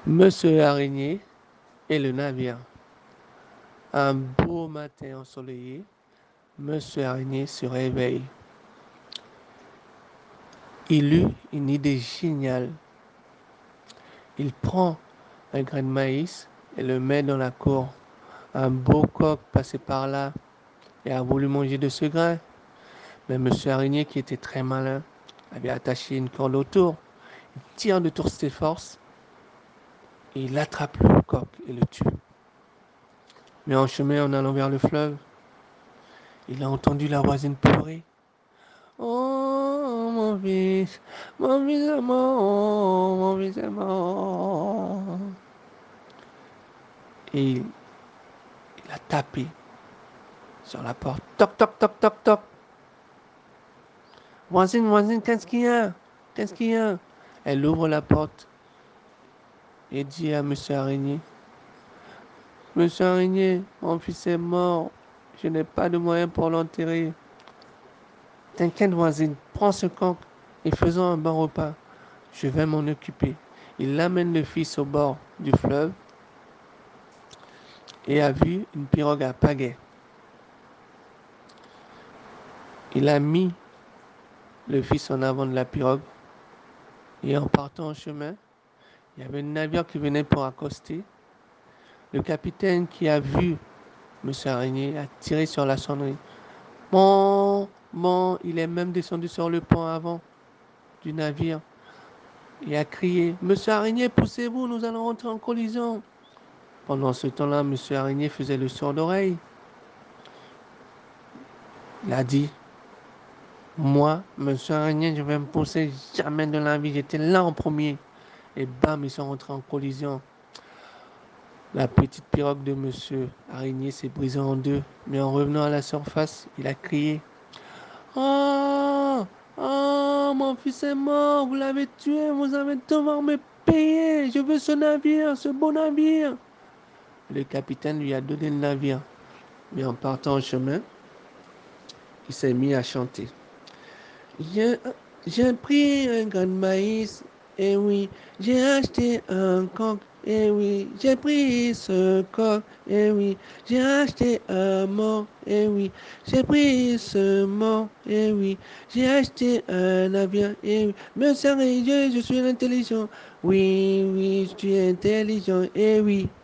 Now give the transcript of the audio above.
Monsieur Araignée et le navire. Un beau matin ensoleillé, Monsieur Araignée se réveille. Il eut une idée géniale. Il prend un grain de maïs et le met dans la cour. Un beau coq passait par là et a voulu manger de ce grain. Mais Monsieur Araignée, qui était très malin, avait attaché une corde autour. Il tire de toutes ses forces et il attrape le coq et le tue. Mais en chemin, en allant vers le fleuve, il a entendu la voisine pleurer. Oh, mon fils est mort, mon fils est mort. Et il a tapé sur la porte. Toc, toc, toc, toc, toc. Voisine, voisine, qu'est-ce qu'il y a? Qu'est-ce qu'il y a? Elle ouvre la porte et dit à Monsieur Araignée, Monsieur Araignée, mon fils est mort. Je n'ai pas de moyens pour l'enterrer. T'inquiète, voisine, prends ce coq et faisons un bon repas. Je vais m'en occuper. Il amène le fils au bord du fleuve et a vu une pirogue à pagaie. Il a mis le fils en avant de la pirogue et en partant en chemin, il y avait un navire qui venait pour accoster. Le capitaine qui a vu M. Araignée a tiré sur la sonnerie. Bon, il est même descendu sur le pont avant du navire et a crié, Monsieur Araignée, poussez-vous, nous allons rentrer en collision. Pendant ce temps-là, M. Araignée faisait le sourd d'oreille. Il a dit, moi, Monsieur Araignée, je vais me pousser jamais de la vie. J'étais là en premier. Et bam, ils sont rentrés en collision. La petite pirogue de Monsieur Araignée s'est brisée en deux. Mais en revenant à la surface, il a crié, oh, oh, mon fils est mort, vous l'avez tué, vous allez devoir me payer. Je veux ce navire, ce beau navire. Le capitaine lui a donné le navire. Mais en partant en chemin, il s'est mis à chanter. J'ai, j'ai pris un grain de maïs, et oui, j'ai acheté un coq, et oui, j'ai pris ce coq, et oui, j'ai acheté un mort, et oui, j'ai pris ce mort, et oui, j'ai acheté un avion, et oui, Monsieur Araignée, je suis intelligent, oui, je suis intelligent, et oui.